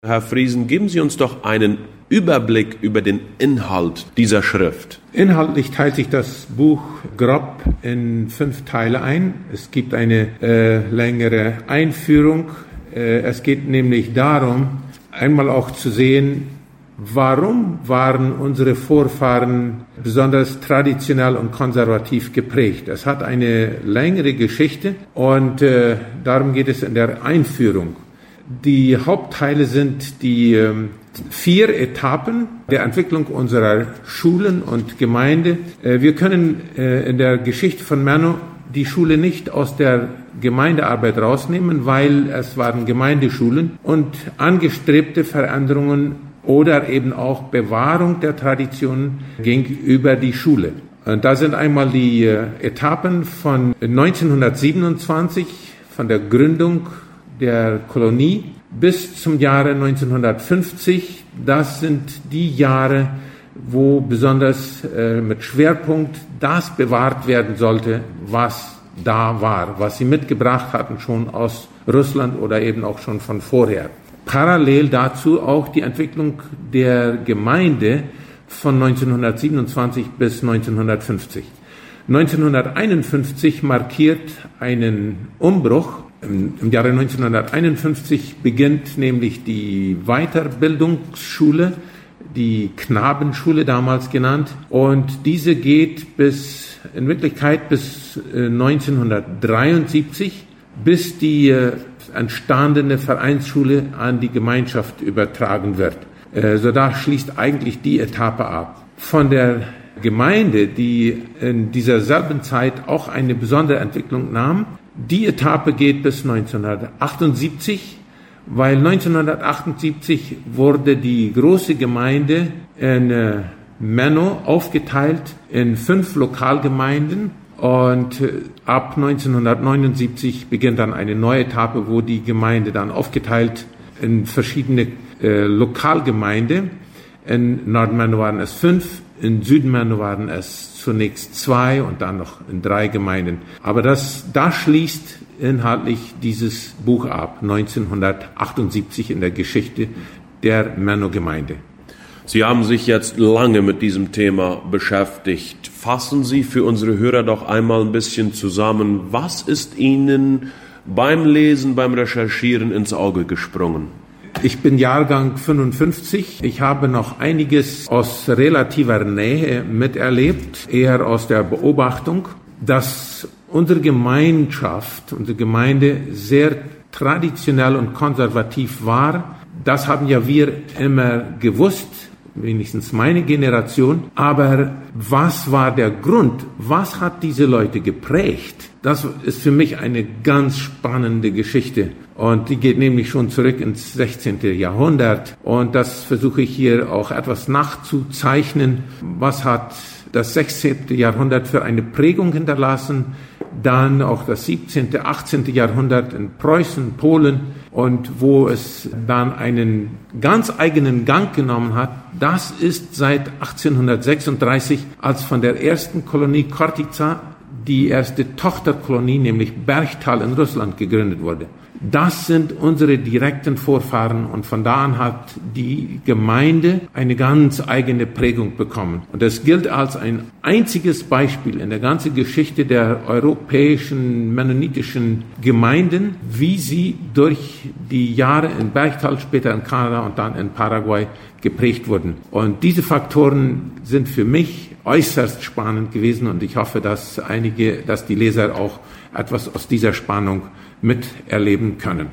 Herr Friesen, geben Sie uns doch einen Überblick über den Inhalt dieser Schrift. Inhaltlich teilt sich das Buch grob in 5 Teile ein. Es gibt eine längere Einführung. Es geht nämlich darum, einmal auch zu sehen, warum waren unsere Vorfahren besonders traditionell und konservativ geprägt. Es hat eine längere Geschichte und darum geht es in der Einführung. Die Hauptteile sind die 4 Etappen der Entwicklung unserer Schulen und Gemeinde. Wir können in der Geschichte von Menno die Schule nicht aus der Gemeindearbeit rausnehmen, weil es waren Gemeindeschulen und angestrebte Veränderungen oder eben auch Bewahrung der Traditionen gegenüber die Schule. Und da sind einmal die Etappen von 1927, von der Gründung der Kolonie bis zum Jahre 1950. Das sind die Jahre, wo besonders mit Schwerpunkt das bewahrt werden sollte, was da war, was sie mitgebracht hatten schon aus Russland oder eben auch schon von vorher. Parallel dazu auch die Entwicklung der Gemeinde von 1927 bis 1950. 1951 markiert einen Umbruch. Im Jahre 1951 beginnt nämlich die Weiterbildungsschule, die Knabenschule damals genannt, und diese geht in Wirklichkeit bis 1973, bis die entstandene Vereinsschule an die Gemeinschaft übertragen wird. So da schließt eigentlich die Etappe ab. Von der Gemeinde, die in dieser selben Zeit auch eine besondere Entwicklung nahm, die Etappe geht bis 1978, weil 1978 wurde die große Gemeinde in Menno aufgeteilt in 5 Lokalgemeinden und ab 1979 beginnt dann eine neue Etappe, wo die Gemeinde dann aufgeteilt in verschiedene Lokalgemeinden. In Nordmenno waren es 5, in Südmenno waren es zunächst 2 und dann noch in 3 Gemeinden. Aber da schließt inhaltlich dieses Buch ab, 1978 in der Geschichte der Menno-Gemeinde. Sie haben sich jetzt lange mit diesem Thema beschäftigt. Fassen Sie für unsere Hörer doch einmal ein bisschen zusammen. Was ist Ihnen beim Lesen, beim Recherchieren ins Auge gesprungen? Ich bin Jahrgang 55. Ich habe noch einiges aus relativer Nähe miterlebt, eher aus der Beobachtung, dass unsere Gemeinschaft, unsere Gemeinde sehr traditionell und konservativ war. Das haben ja wir immer gewusst, wenigstens meine Generation. Aber was war der Grund? Was hat diese Leute geprägt? Das ist für mich eine ganz spannende Geschichte. Und die geht nämlich schon zurück ins 16. Jahrhundert. Und das versuche ich hier auch etwas nachzuzeichnen. Was hat das 16. Jahrhundert für eine Prägung hinterlassen? Dann auch das 17., 18. Jahrhundert in Preußen, Polen. Und wo es dann einen ganz eigenen Gang genommen hat, das ist seit 1836, als von der ersten Kolonie Chortica die erste Tochterkolonie, nämlich Berchtal in Russland, gegründet wurde. Das sind unsere direkten Vorfahren und von da an hat die Gemeinde eine ganz eigene Prägung bekommen. Und das gilt als ein einziges Beispiel in der ganzen Geschichte der europäischen mennonitischen Gemeinden, wie sie durch die Jahre in Berchtal, später in Kanada und dann in Paraguay geprägt wurden. Und diese Faktoren sind für mich äußerst spannend gewesen und ich hoffe, dass die Leser auch etwas aus dieser Spannung miterleben können.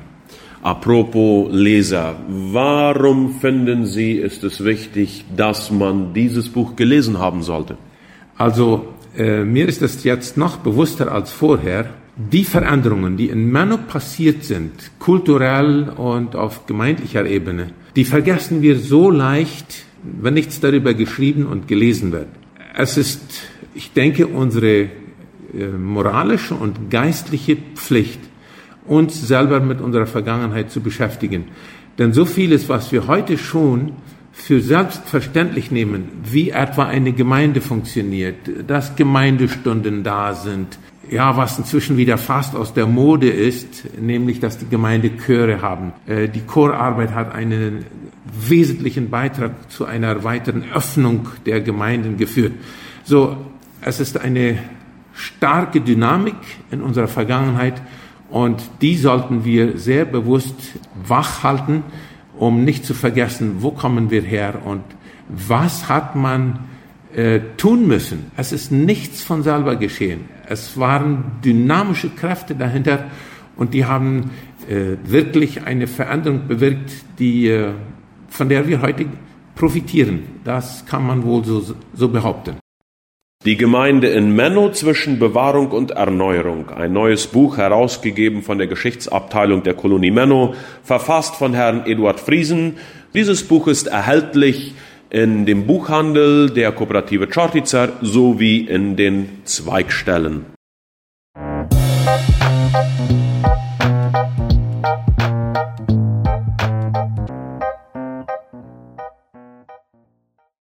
Apropos Leser, warum finden Sie, ist es wichtig, dass man dieses Buch gelesen haben sollte? Also mir ist es jetzt noch bewusster als vorher, die Veränderungen, die in Menno passiert sind, kulturell und auf gemeindlicher Ebene, die vergessen wir so leicht, wenn nichts darüber geschrieben und gelesen wird. Es ist, ich denke, unsere moralische und geistliche Pflicht, uns selber mit unserer Vergangenheit zu beschäftigen. Denn so vieles, was wir heute schon für selbstverständlich nehmen, wie etwa eine Gemeinde funktioniert, dass Gemeindestunden da sind, ja, was inzwischen wieder fast aus der Mode ist, nämlich, dass die Gemeinde Chöre haben. Die Chorarbeit hat einen wesentlichen Beitrag zu einer weiteren Öffnung der Gemeinden geführt. So, es ist eine starke Dynamik in unserer Vergangenheit und die sollten wir sehr bewusst wach halten, um nicht zu vergessen, wo kommen wir her und was hat man tun müssen. Es ist nichts von selber geschehen. Es waren dynamische Kräfte dahinter und die haben wirklich eine Veränderung bewirkt, von der wir heute profitieren. Das kann man wohl so behaupten. Die Gemeinde in Menno zwischen Bewahrung und Erneuerung. Ein neues Buch, herausgegeben von der Geschichtsabteilung der Kolonie Menno, verfasst von Herrn Eduard Friesen. Dieses Buch ist erhältlich in dem Buchhandel der Kooperative Čortica sowie in den Zweigstellen.